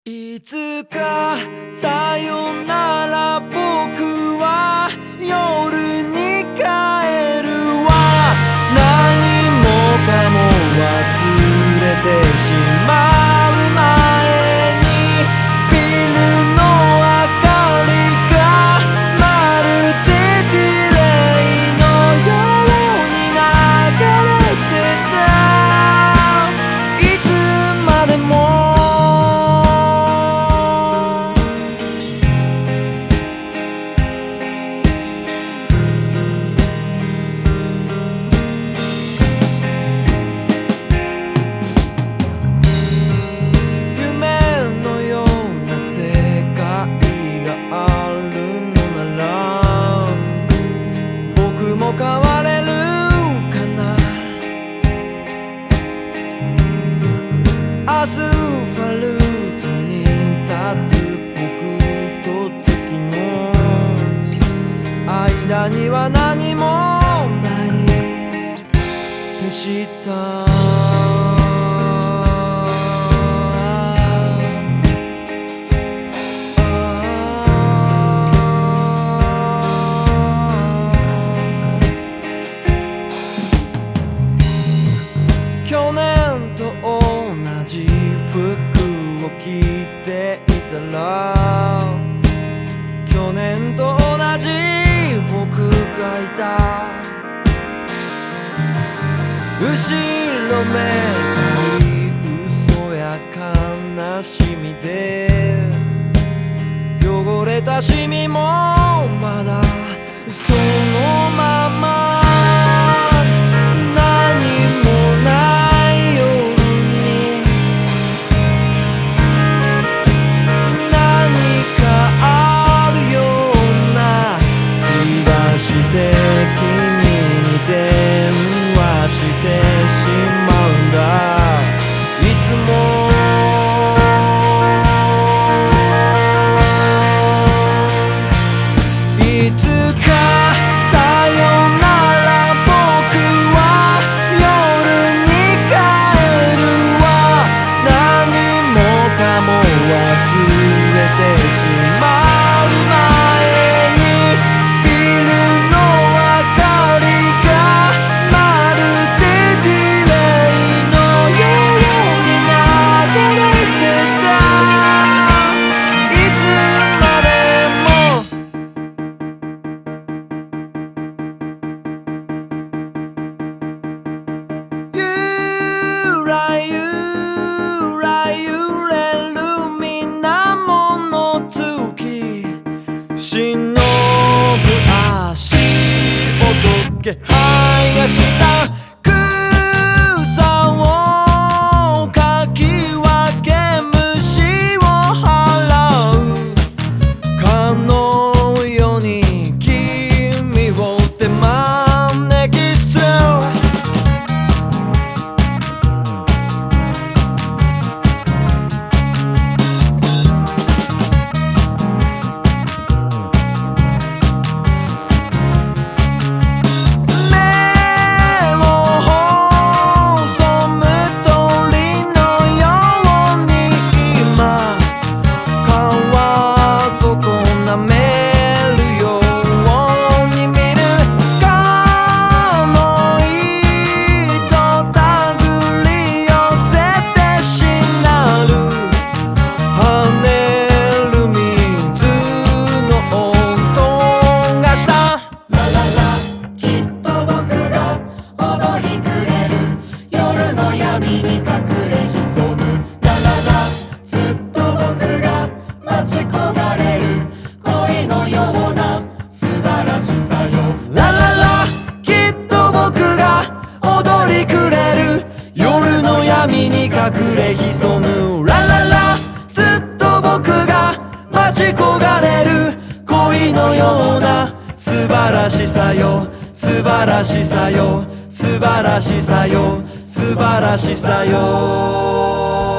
いつかさよなら僕は夜に帰るわ。何もかも忘れてしまう前にビルの明かりがまるでディレイのように流れてた。いつまでも変われるかな。アスファルトに立つ僕と月の間には何もない手下。去年と同じ服を着ていたら去年と同じ僕がいた。後ろめたい嘘や悲しみで汚れたシミもまだそのまま。忍ぶ足音気配がした草をかき分け虫を払うかのように君を手招きする。闇に隠れ潜むラララ。ずっと僕が待ち焦がれる恋のような素晴らしさよ素晴らしさよ素晴らしさよ素晴らしさよ。